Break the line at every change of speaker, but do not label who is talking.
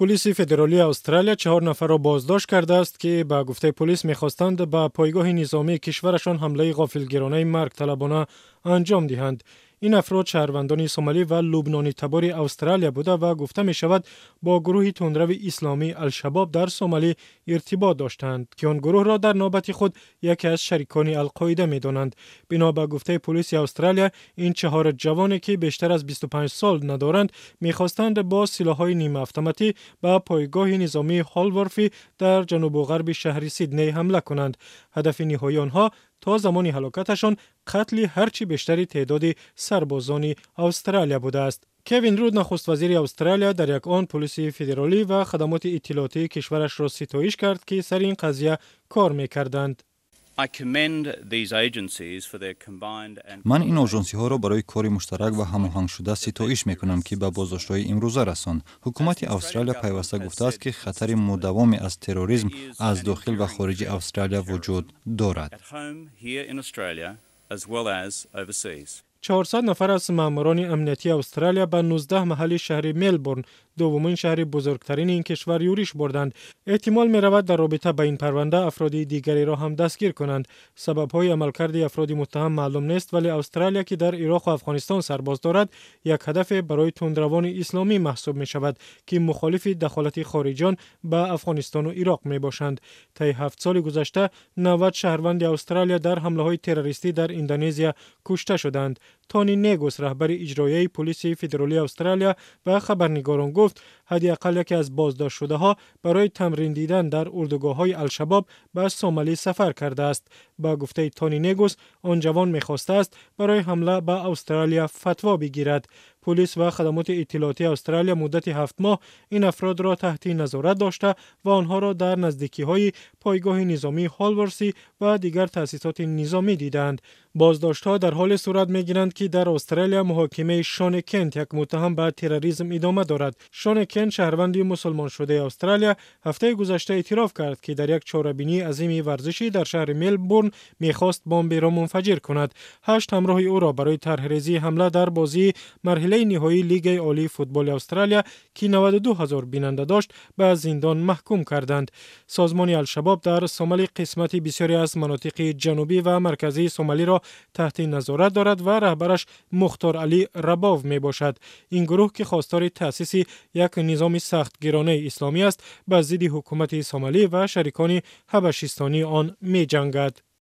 پلیس فدرالی استرالیا 4 نفر را بازداشت کرده است که به گفته پلیس می‌خواستند به پایگاه نظامی کشورشان حمله غافلگیرانه مرگ طلبانه انجام دهند. این افراد شهروندان سومالی و لبنانی تبار استرالیا بوده و گفته می شود با گروه تندرو اسلامی الشباب در سومالی ارتباط داشتند که آن گروه را در نوبت خود یکی از شریکان القاعده می دانند. بنا به گفته پلیس استرالیا این 4 جوانی که بیشتر از 25 سال ندارند می‌خواستند با سلاح‌های نیمه اتوماتی به پایگاه نظامی هالورفی در جنوب و غرب شهر سیدنی حمله کنند. هدف نهایی آنها تا زمان هلاکتشان قتل هرچی بیشتری تعداد سربازان استرالیا بوده است. کوین رود نخست وزیر استرالیا در یک آن پلیس فدرالی و خدمات اطلاعاتی کشورش را ستایش کرد که سر این قضیه کار می‌کردند.
من این آژانسی ها را برای کار مشترک و هماهنگ شده ستایش می کنم که به بازداشت‌های امروزه رساند. حکومت استرالیا پیوسته گفته است که خطر مداومی از تروریسم از داخل و خارج استرالیا وجود دارد.
400 نفر از ماموران امنیتی استرالیا به 19 محل شهر ملبورن، دومین شهر بزرگترین این کشور، یورش بردند. احتمال می رود در رابطه با این پرونده افراد دیگری را هم دستگیر کنند. سبب‌های عملکرد افراد متهم معلوم نیست، ولی استرالیا که در عراق و افغانستان سرباز دارد یک هدف برای تندروان اسلامی محسوب می شود که مخالف دخالت خارجیان به افغانستان و عراق می باشند. طی 7 سال گذشته 90 شهروند استرالیا در حمله‌های تروریستی در اندونزیا کشته شدند. تونی نیگوس رهبر اجرایی پلیس فدرالی استرالیا به خبرنگاران گفت حداقل یکی از بازداشت شده ها برای تمرین دیدن در اردوگاه‌های الشباب به سومالی سفر کرده است. با گفته تونی نیگوس آن جوان می‌خواسته است برای حمله به استرالیا فتوا بگیرد. پلیس و خدمات اطلاعاتی استرالیا مدت 7 ماه این افراد را تحت نظارت داشته و آنها را در نزدیکی‌های پایگاه نظامی هالورسی و دیگر تأسیسات نظامی دیدند. بازداشت‌ها در حال صورت می‌گیرند که در استرالیا محاکمه شان کنت، یک متهم به تروریسم، ادامه دارد. شان کنت شهروند مسلمان شده استرالیا هفته گذشته اعتراف کرد که در یک چهاربینی عظیم ورزشی در شهر ملبورن می‌خواست بمب را منفجر کند. 8 همراه او را برای طرح‌ریزی حمله در بازی مرحله نهایی لیگ عالی فوتبال استرالیا که 92,000 بیننده داشت به زندان محکوم کردند. سازمان الشباب در سومالی قسمتی بسیاری از مناطق جنوبی و مرکزی سومالی را تحت نظارت دارد و رهبرش مختار علی رباو می باشد. این گروه که خواستار تأسیس یک نظام سختگیرانه اسلامی است، به ضد حکومت سومالی و شریکان حبشستانی آن می جنگد.